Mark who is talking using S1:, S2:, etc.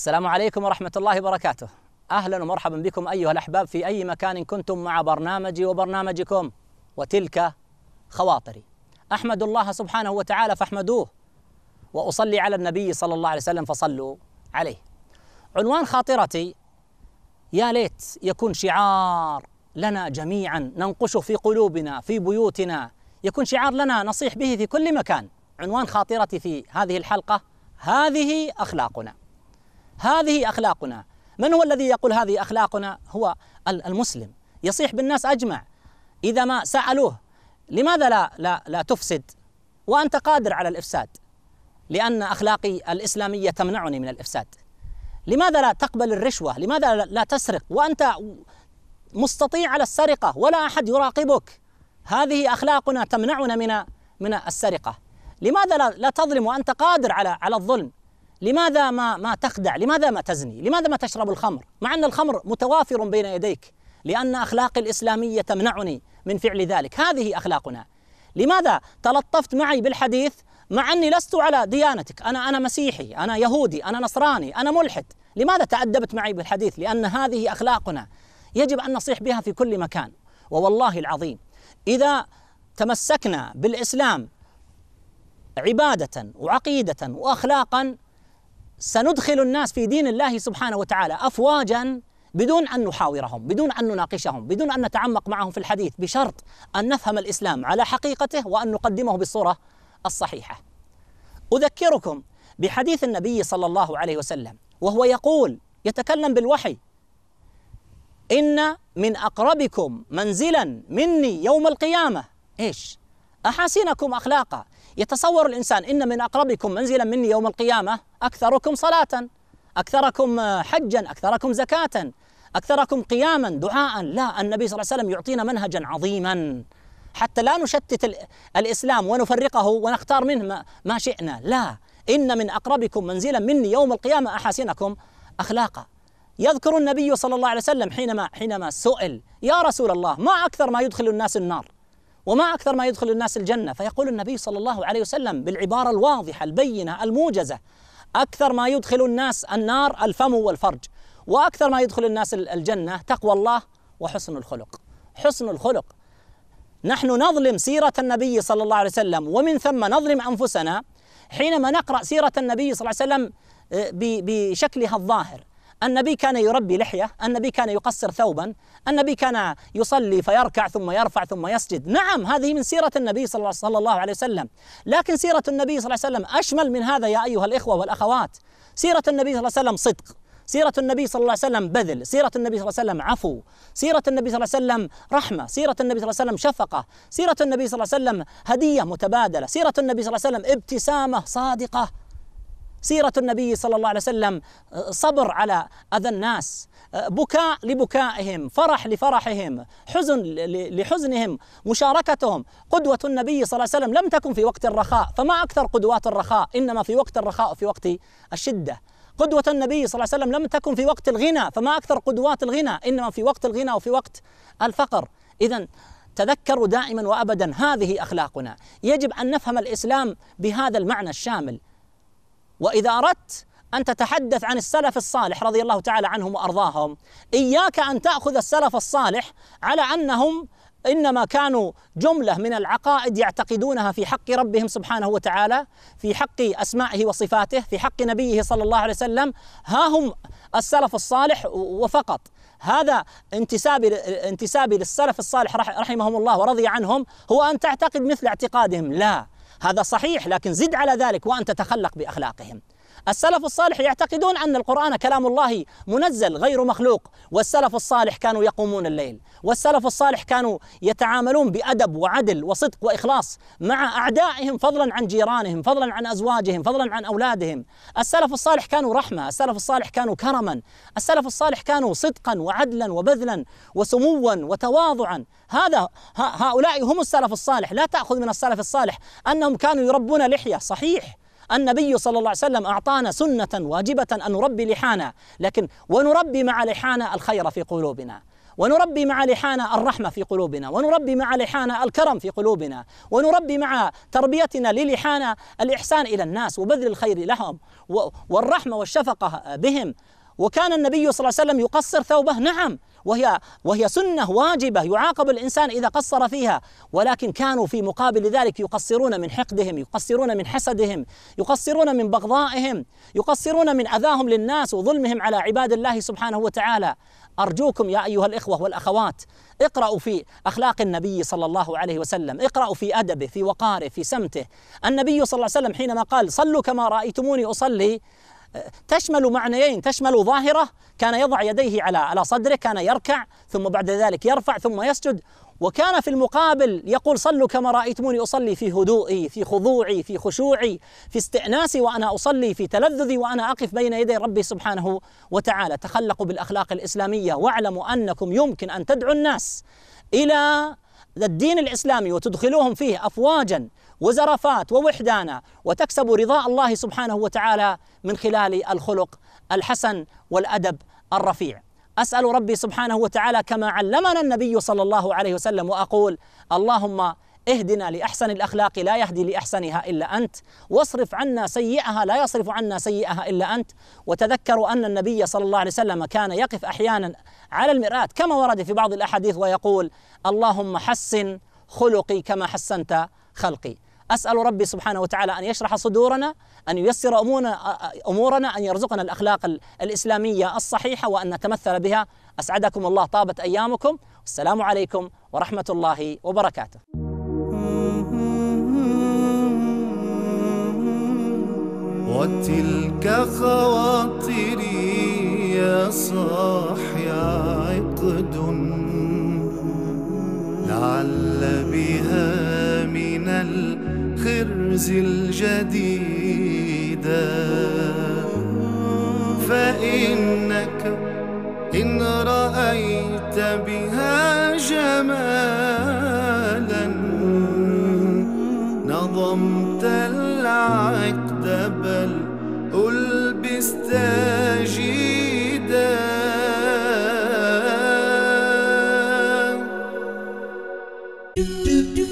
S1: السلام عليكم ورحمة الله وبركاته. أهلا ومرحبا بكم أيها الأحباب في أي مكان كنتم مع برنامجي وبرنامجكم وتلك خواطري. أحمد الله سبحانه وتعالى فاحمدوه، وأصلي على النبي صلى الله عليه وسلم فصلوا عليه. عنوان خاطرتي يا ليت يكون شعار لنا جميعا ننقشه في قلوبنا في بيوتنا، يكون شعار لنا نصيح به في كل مكان. عنوان خاطرتي في هذه الحلقة: هذه أخلاقنا. هذه أخلاقنا. من هو الذي يقول هذه أخلاقنا؟ هو المسلم، يصيح بالناس أجمع. إذا ما سألوه لماذا لا تفسد وأنت قادر على الإفساد؟ لأن أخلاقي الإسلامية تمنعني من الإفساد. لماذا لا تقبل الرشوة؟ لماذا لا تسرق وأنت مستطيع على السرقة ولا أحد يراقبك؟ هذه أخلاقنا تمنعنا من السرقة. لماذا لا تظلم وأنت قادر على الظلم؟ لماذا ما تخدع؟ لماذا ما تزني؟ لماذا ما تشرب الخمر مع أن الخمر متوافر بين يديك؟ لأن أخلاقي الإسلامية تمنعني من فعل ذلك. هذه أخلاقنا. لماذا تلطفت معي بالحديث مع أني لست على ديانتك؟ أنا مسيحي، أنا يهودي، أنا نصراني، أنا ملحد. لماذا تأدبت معي بالحديث؟ لأن هذه أخلاقنا يجب أن نصيح بها في كل مكان. ووالله العظيم إذا تمسكنا بالإسلام عبادة وعقيدة وأخلاقا سندخل الناس في دين الله سبحانه وتعالى أفواجا بدون أن نحاورهم، بدون أن نناقشهم، بدون أن نتعمق معهم في الحديث، بشرط أن نفهم الإسلام على حقيقته وأن نقدمه بالصورة الصحيحة. أذكركم بحديث النبي صلى الله عليه وسلم وهو يقول، يتكلم بالوحي: إن من أقربكم منزلا مني يوم القيامة إيش؟ أحاسنكم أخلاقا. يتصور الإنسان إن من أقربكم منزلا مني يوم القيامة أكثركم صلاة، أكثركم حجا، أكثركم زكاة، أكثركم قياما دعاء. لا، النبي صلى الله عليه وسلم يعطينا منهجا عظيما حتى لا نشتت الإسلام ونفرقه ونختار منه ما شئنا. لا، إن من أقربكم منزلا مني يوم القيامة أحاسنكم أخلاقا. يذكر النبي صلى الله عليه وسلم حينما سئل: يا رسول الله، ما أكثر ما يدخل الناس النار وما أكثر ما يدخل الناس الجنة؟ فيقول النبي صلى الله عليه وسلم بالعبارة الواضحة البينة الموجزة: أكثر ما يدخل الناس النار الفم والفرج، وأكثر ما يدخل الناس الجنة تقوى الله وحسن الخلق. حسن الخلق. نحن نظلم سيرة النبي صلى الله عليه وسلم ومن ثم نظلم أنفسنا حينما نقرأ سيرة النبي صلى الله عليه وسلم بشكلها الظاهر. النبي كان يربي لحية، النبي كان يقصر ثوبا، النبي كان يصلي فيركع ثم يرفع ثم يسجد. نعم، هذه من سيرة النبي صلى الله عليه وسلم، لكن سيرة النبي صلى الله عليه وسلم أشمل من هذا يا أيها الإخوة والأخوات. سيرة النبي صلى الله عليه وسلم صدق، سيرة النبي صلى الله عليه وسلم بذل، سيرة النبي صلى الله عليه وسلم عفو، سيرة النبي صلى الله عليه وسلم رحمة، سيرة النبي صلى الله عليه وسلم شفقة، سيرة النبي صلى الله عليه وسلم هدية متبادلة، سيرة النبي صلى الله عليه وسلم ابتسامة صادقة، سيرة النبي صلى الله عليه وسلم صبر على أذى الناس، بكاء لبكائهم، فرح لفرحهم، حزن لحزنهم، مشاركتهم. قدوة النبي صلى الله عليه وسلم لم تكن في وقت الرخاء، فما أكثر قدوات الرخاء، إنما في وقت الرخاء وفي وقت الشدة. قدوة النبي صلى الله عليه وسلم لم تكن في وقت الغنى، فما أكثر قدوات الغنى، إنما في وقت الغنى وفي وقت الفقر. إذن تذكروا دائما وأبدا هذه أخلاقنا. يجب أن نفهم الإسلام بهذا المعنى الشامل. وإذا أردت أن تتحدث عن السلف الصالح رضي الله تعالى عنهم وأرضاهم، إياك أن تأخذ السلف الصالح على أنهم إنما كانوا جملة من العقائد يعتقدونها في حق ربهم سبحانه وتعالى، في حق أسمائه وصفاته، في حق نبيه صلى الله عليه وسلم. ها هم السلف الصالح وفقط. هذا انتسابي للسلف الصالح رحمهم الله ورضي عنهم هو أن تعتقد مثل اعتقادهم. لا، هذا صحيح، لكن زد على ذلك وأن تتخلق بأخلاقهم. السلف الصالح يعتقدون أن القرآن كلام الله منزل غير مخلوق، والسلف الصالح كانوا يقومون الليل، والسلف الصالح كانوا يتعاملون بأدب وعدل وصدق وإخلاص مع أعدائهم، فضلا عن جيرانهم، فضلا عن أزواجهم، فضلا عن أولادهم. السلف الصالح كانوا رحمة، السلف الصالح كانوا كرما، السلف الصالح كانوا صدقا وعدلا وبذلا وسموا وتواضعا. هؤلاء هم السلف الصالح. لا تأخذ من السلف الصالح أنهم كانوا يربون لحية. صحيح، النبي صلى الله عليه وسلم أعطانا سنة واجبة أن نربي لحانا، لكن ونربي مع لحانا الخير في قلوبنا، ونربي مع لحانا الرحمة في قلوبنا، ونربي مع لحانا الكرم في قلوبنا، ونربي مع تربيتنا للحانا الإحسان إلى الناس وبذل الخير لهم والرحمة والشفقة بهم. وكان النبي صلى الله عليه وسلم يقصر ثوبه، نعم، وهي سنة واجبة يعاقب الإنسان إذا قصر فيها، ولكن كانوا في مقابل ذلك يقصرون من حقدهم، يقصرون من حسدهم، يقصرون من بغضائهم، يقصرون من أذاهم للناس وظلمهم على عباد الله سبحانه وتعالى. أرجوكم يا أيها الإخوة والأخوات، اقرأوا في أخلاق النبي صلى الله عليه وسلم، اقرأوا في أدبه، في وقاره، في سمته. النبي صلى الله عليه وسلم حينما قال صلوا كما رأيتموني أصلي تشمل معنيين، تشمل ظاهرة، كان يضع يديه على صدره، كان يركع ثم بعد ذلك يرفع ثم يسجد، وكان في المقابل يقول صلوا كما رأيتموني أصلي في هدوئي، في خضوعي، في خشوعي، في استئناسي وأنا أصلي، في تلذذي وأنا أقف بين يدي ربي سبحانه وتعالى. تخلقوا بالأخلاق الإسلامية، واعلموا أنكم يمكن أن تدعوا الناس إلى الدين الإسلامي وتدخلوهم فيه أفواجا وزرافات ووحدانا، وتكسبوا رضاء الله سبحانه وتعالى من خلال الخلق الحسن والأدب الرفيع. أسأل ربي سبحانه وتعالى كما علمنا النبي صلى الله عليه وسلم، وأقول اللهم اهدنا لأحسن الأخلاق لا يهدي لأحسنها إلا أنت، واصرف عنا سيئها لا يصرف عنا سيئها إلا أنت. وتذكروا أن النبي صلى الله عليه وسلم كان يقف أحيانا على المرآة كما ورد في بعض الأحاديث ويقول اللهم حسن خلقي كما حسنت خلقي. أسأل ربي سبحانه وتعالى أن يشرح صدورنا، أن ييسر أمورنا، أن يرزقنا الأخلاق الإسلامية الصحيحة وأن نتمثل بها. أسعدكم الله، طابت أيامكم، والسلام عليكم ورحمة الله وبركاته.
S2: وتلك خواطري يا صاحي عقد، لعل بها من الخرز الجديدة، فإنك إن رأيت بها جمالا نظمت العقد بل ألبست جيدا.